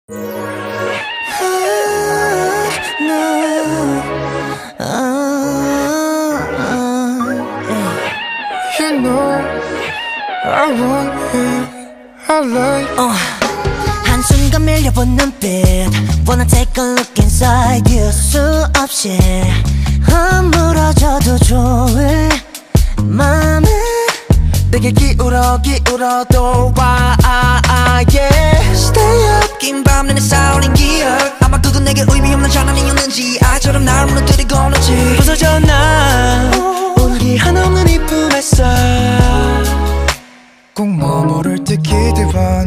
You know I want it, I like 한순간 밀려본 눈빛 Wanna take a look inside you 수없이 허물어져도 좋을 맘은 내게 기울어도 와 yeah. Stay up 긴 밤 내내 쌓아올린 기억 아마 그건 내게 의미 없는 장난이었는지 아이처럼 날 무너뜨리고 오는지 부서져 난 오늘이 한없는 이쁜 햇살 꼭 머무를 듯 기대봐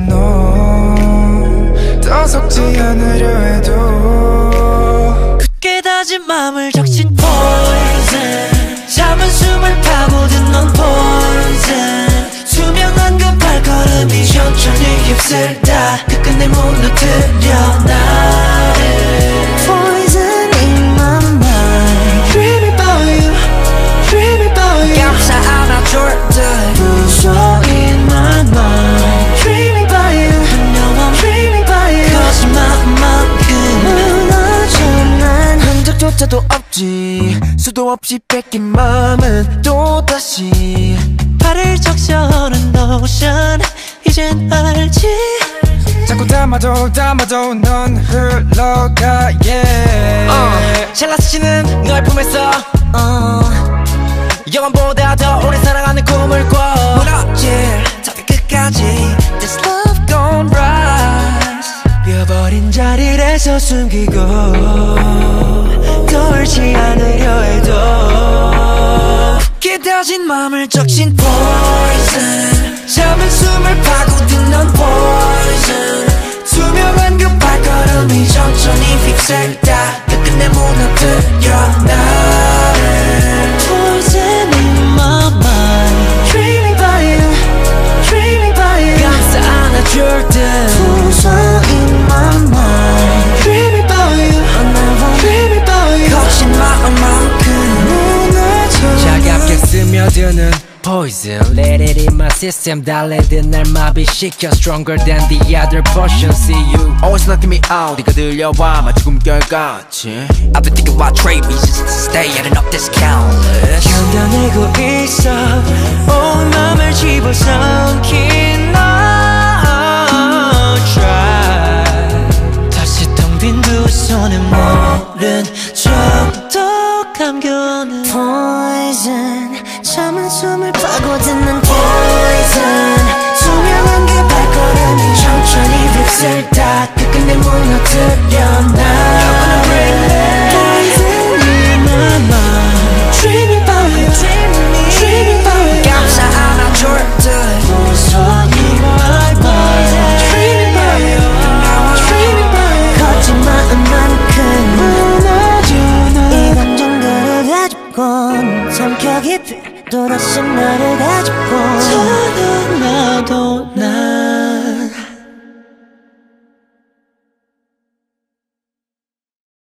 너 더 속지 않으려 해도 굳게 다진 마음을 적신 poison 참은 숨을 파고든 넌 poison 투명한 그 발걸음이 천천히 휩쓸다 끝끝내 무너뜨려 나를 Poison in my mind Dreaming about you Dreaming about you 감싸 안아줄 듯 부서 in my mind Dreaming about you I know I'm dreaming about you 거짓말만큼 무너져 난 흔적조차도 없지 수도 없이 뺏긴 마음은 또다시 발을 적셔오는 노션 이젠 알지 자꾸 담아도 넌 흘러가 yeah. 젤라스치는 너의 품에서 영원보다 더 오래 사랑하는 꿈을 꿔 무너질 탑의 끝까지 This love gon' rise 비어버린 자리에서 숨기고 떠올지 않으려 해도 깨달진 마음을 적신 poison 참은 숨을 파고든 넌 poison 투명한 그 발걸음이 천천히 휩쓸다 끝끝내 무너뜨려 나를 Poison in my mind Dreaming about you Dreaming about you 감싸 안아줄 듯 부서 in my mind Dreaming about you Dreaming about you 거친 마음만큼 무너져 차갑게 스며드는 Poison Let it in my system 달래듯 날 마비시켜 Stronger than the other potion See you Always knocking me out 네가 들려와 마치 꿈결같이 I've been thinking why trade me just to stay at enough discountless 견뎌내고 있어 온 맘을 집어삼킨 너 Try 다시 텅 빈 두 손에 모른 척도 감겨오는 Poison 참은 숨을 파고드는 Poison 투명한 그 발걸음이 천천히 휩쓸다 끝끝내 무너뜨려 나 Poison in my mind Dreaming about you Dreaming about you 감싸 안아줄 듯 부서 in my mind Dreaming about you Dreaming about you 거친 마음만큼 무너져 이 감정들을 가지고 삼켜 깊이 또다시 나를 가지고 저도 나도 나